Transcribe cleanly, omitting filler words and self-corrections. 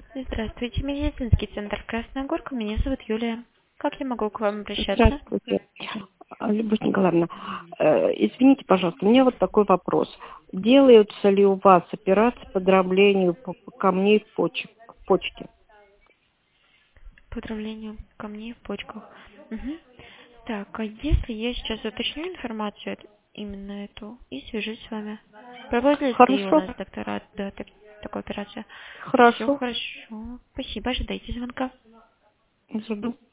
Здравствуйте, медицинский центр Красная Горка. Меня зовут Юлия. Как я могу к вам обращаться? Здравствуйте, Любовь Николаевна. Извините, пожалуйста, у меня вот такой вопрос. Делаются ли у вас операции по дроблению камней в почке? По дроблению камней в почках. Мгм. Так, а если я сейчас уточню информацию именно эту и свяжусь с вами? Проводят ли у Хорошо, нас доктора такую операцию? Все хорошо. хорошо. Спасибо, ожидайте звонка. Жду.